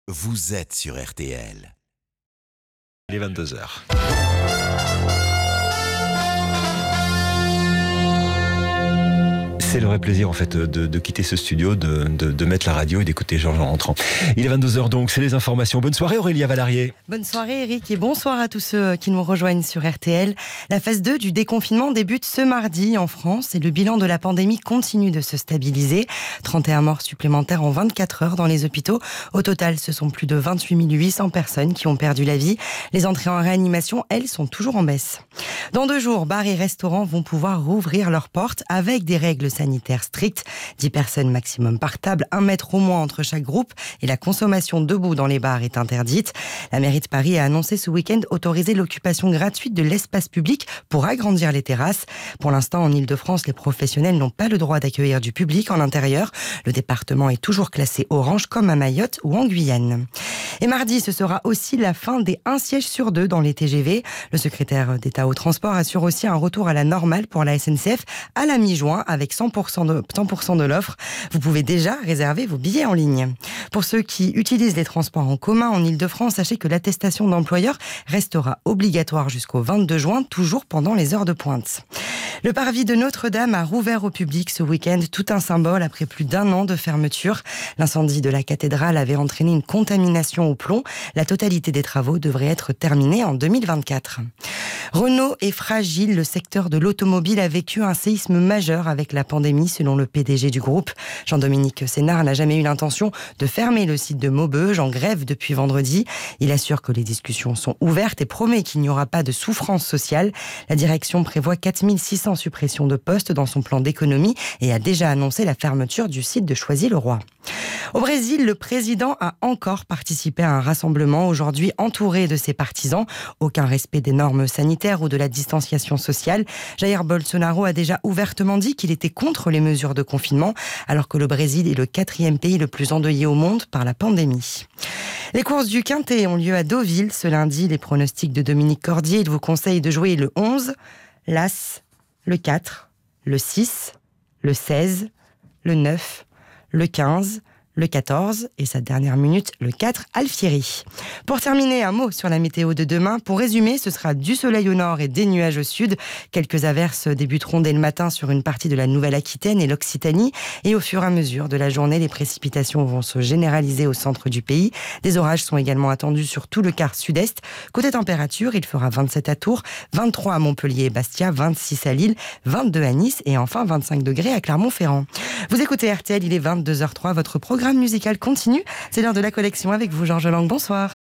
vous êtes sur RTL. Il est 22h. C'est le vrai plaisir en fait de quitter ce studio, de mettre la radio et d'écouter Georges en rentrant. Il est 22h donc, c'est les informations. Bonne soirée Aurélia Valarié. Bonne soirée Eric et bonsoir à tous ceux qui nous rejoignent sur RTL. La phase 2 du déconfinement débute ce mardi en France et le bilan de la pandémie continue de se stabiliser. 31 morts supplémentaires en 24 heures dans les hôpitaux. Au total, ce sont plus de 28 800 personnes qui ont perdu la vie. Les entrées en réanimation, elles, sont toujours en baisse. Dans 2 jours, bars et restaurants vont pouvoir rouvrir leurs portes avec des règles sanitaires strictes. 10 personnes maximum par table, 1 mètre au moins entre chaque groupe et la consommation debout dans les bars est interdite. La mairie de Paris a annoncé ce week-end autoriser l'occupation gratuite de l'espace public pour agrandir les terrasses. Pour l'instant, en Ile-de-France, les professionnels n'ont pas le droit d'accueillir du public en intérieur. Le département est toujours classé orange comme à Mayotte ou en Guyane. Et mardi, ce sera aussi la fin des 1 siège sur 2 dans les TGV. Le secrétaire d'État au transport assure aussi un retour à la normale pour la SNCF à la mi-juin avec 100% de l'offre. Vous pouvez déjà réserver vos billets en ligne. Pour ceux qui utilisent les transports en commun en Ile-de-France, sachez que l'attestation d'employeur restera obligatoire jusqu'au 22 juin, toujours pendant les heures de pointe. Le parvis de Notre-Dame a rouvert au public ce week-end, tout un symbole après plus d'1 an de fermeture. L'incendie de la cathédrale avait entraîné une contamination au plomb. La totalité des travaux devrait être terminée en 2024. Renault est fragile. Le secteur de l'automobile a vécu un séisme majeur avec la pandémie, selon le PDG du groupe. Jean-Dominique Sénard n'a jamais eu l'intention de fermer le site de Maubeuge, en grève depuis vendredi. Il assure que les discussions sont ouvertes et promet qu'il n'y aura pas de souffrance sociale. La direction prévoit 4600 suppressions de postes dans son plan d'économie et a déjà annoncé la fermeture du site de Choisy-le-Roi. Au Brésil, le président a encore participé à un rassemblement aujourd'hui entouré de ses partisans. Aucun respect des normes sanitaires ou de la distanciation sociale. Jair Bolsonaro a déjà ouvertement dit qu'il était contre les mesures de confinement, alors que le Brésil est le 4e pays le plus endeuillé au monde par la pandémie. Les courses du Quintet ont lieu à Deauville ce lundi. Les pronostics de Dominique Cordier, il vous conseille de jouer le 11, l'As, le 4, le 6, le 16, le 9, le 15, le 14 et sa dernière minute, le 4, Alfieri. Pour terminer, un mot sur la météo de demain. Pour résumer, ce sera du soleil au nord et des nuages au sud. Quelques averses débuteront dès le matin sur une partie de la Nouvelle-Aquitaine et l'Occitanie. Et au fur et à mesure de la journée, les précipitations vont se généraliser au centre du pays. Des orages sont également attendus sur tout le quart sud-est. Côté température, il fera 27 à Tours, 23 à Montpellier et Bastia, 26 à Lille, 22 à Nice et enfin 25 degrés à Clermont-Ferrand. Vous écoutez RTL, il est 22h03, votre programme musical continue. C'est l'heure de la collection avec vous, Georges Lang. Bonsoir.